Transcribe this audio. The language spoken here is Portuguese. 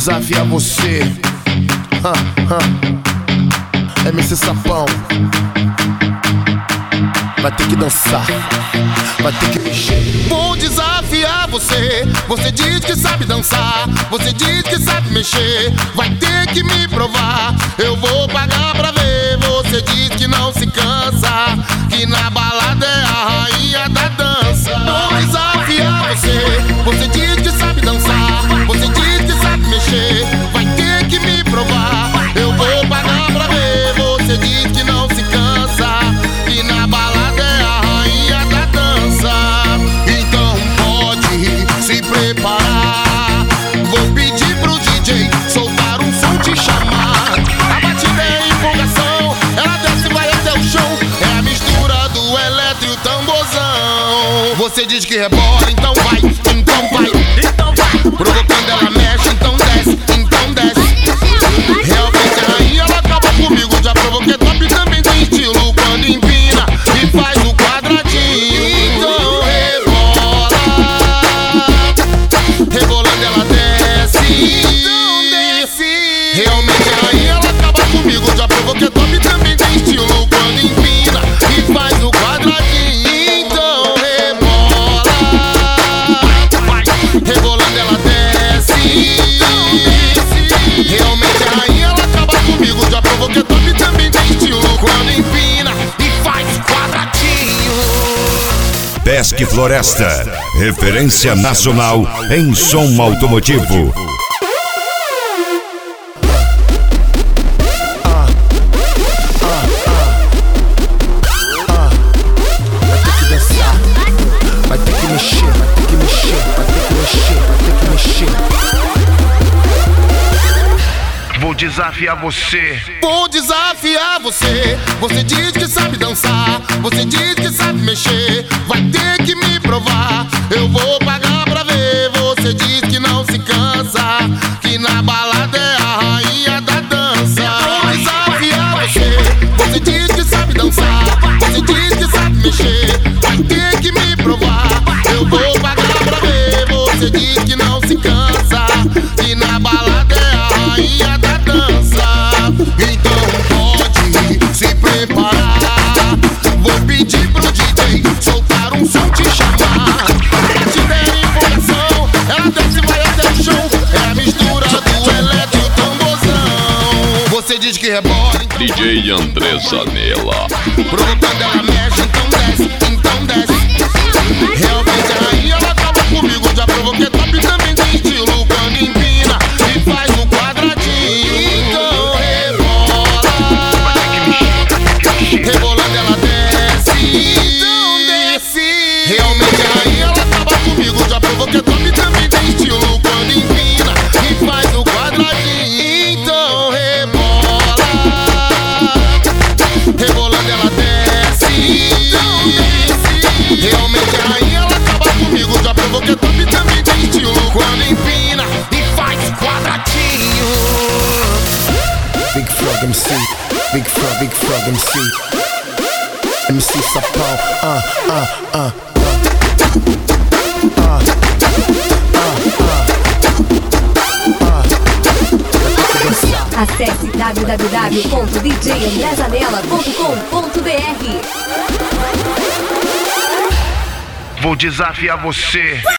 desafiar você. MC Sapão. Vai ter que dançar, vai ter que mexer. Vou desafiar você. Você diz que sabe dançar, você diz que sabe mexer. Vai ter que me provar, eu vou pagar pra ver. Você diz que não se cansa, que na balada é a rainha da dança. Vou desafiar você. Você diz que sabe dançar, você diz que sabe mexer. Vai ter que me provar, eu vou pagar pra ver. Você diz que não se cansa, que na balada é a rainha da dança. Então pode se preparar. Vou pedir pro DJ soltar um som, te chamar. A batida é empolgação, ela desce e vai até o chão. É a mistura do eletro e o tamborzão. Você diz que rebola, então vai, então vai, então vai. Provocando ela mexe, então desce, então desce. Realmente a rainha, ela acaba comigo. Já provoquei top, também tem estilo quando empina e faz o quadradinho. Então rebola, rebolando ela desce, então desce. Realmente a rainha, ela acaba comigo. Já provoquei top, também tem estilo quando empina e faz o quadradinho. Então rebola, rebolando ela desce, então desce. Realmente a rainha, ela acaba comigo. Já provoquei top, também tem estilo quando empina e faz quadradinho. Pesque Floresta, referência nacional em som automotivo. Vai ter que dançar, vai ter que mexer, vai ter que mexer, vai ter que mexer, vai ter que mexer. Vou desafiar você. Vou desafiar você. Você diz que sabe dançar, você diz que sabe mexer. Vai ter que me provar, eu vou pagar pra ver. Você diz que não se cansa, que na balada é a rainha da dança. Vou desafiar você. Você diz que sabe dançar, você diz que sabe mexer. Vai ter que me provar, eu vou pagar pra ver. Você diz que não se cansa, que na balada é a rainha da dança. Então pode se preparar. Vou pedir pro DJ soltar um som, te chamar. A batida é empolgação, ela desce e vai até o chão. É a mistura do eletro e o tamborzão. Você diz que rebola, então DJ André Zanella. provocando ela mexe, então desce, então desce. Realmente a rainha, ela acaba comigo. Já provoquei top, também tem estilo quando empina e faz o quadradinho. Então rebola, rebolando ela desce, então desce. Realmente a rainha, ela acaba comigo. Já provoquei top, também tem estilo quando empina e faz o quadradinho. Então rebola, rebolando ela desce, então desce. Realmente a rainha, ela acaba comigo. Já provoquei top, também tem estilo quando empina e faz quadradinho. Big Frog MC, Big Frog MC, MC Sapão, Acesse www.djandrezanella.com.br. Vou desafiar você.